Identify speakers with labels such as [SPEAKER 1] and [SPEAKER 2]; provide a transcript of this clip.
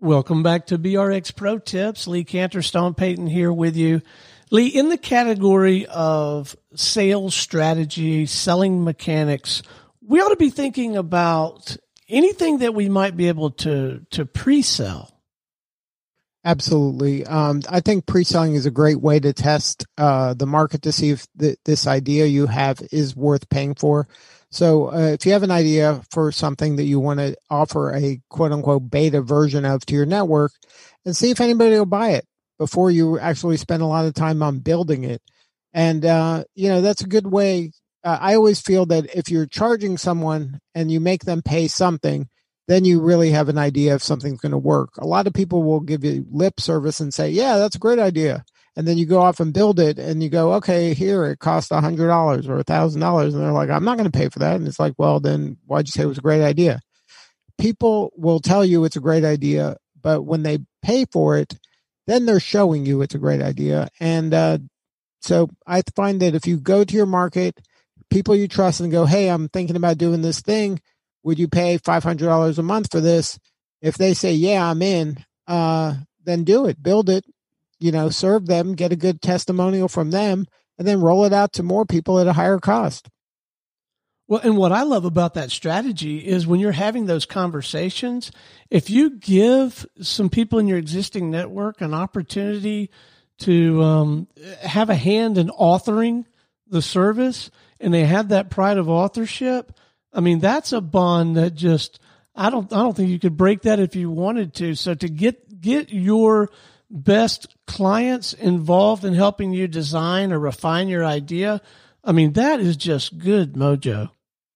[SPEAKER 1] Welcome back to BRX Pro Tips. Lee Cantor, Stone Payton here with you. Lee, in the category of sales strategy, selling mechanics, we ought to be thinking about anything that we might be able to pre-sell.
[SPEAKER 2] Absolutely. I think pre-selling is a great way to test the market to see if this idea you have is worth paying for. So if you have an idea for something that you want to offer a quote-unquote beta version of to your network, and see if anybody will buy it before you actually spend a lot of time on building it. And, that's a good way. I always feel that if you're charging someone and you make them pay something, then you really have an idea if something's going to work. A lot of people will give you lip service and say, yeah, that's a great idea. And then you go off and build it and you go, okay, here it costs $100 or $1,000. And they're like, I'm not going to pay for that. And it's like, well, then why'd you say it was a great idea? People will tell you it's a great idea, but when they pay for it, then they're showing you it's a great idea. And so I find that if you go to your market, people you trust and go, hey, I'm thinking about doing this thing. Would you pay $500 a month for this? If they say, yeah, I'm in, then do it, build it, serve them, get a good testimonial from them, and then roll it out to more people at a higher cost.
[SPEAKER 1] Well, and what I love about that strategy is when you're having those conversations, if you give some people in your existing network an opportunity to have a hand in authoring the service, and they have that pride of authorship, I mean, that's a bond that just, I don't think you could break that if you wanted to. So to get your best clients involved in helping you design or refine your idea, I mean, that is just good mojo.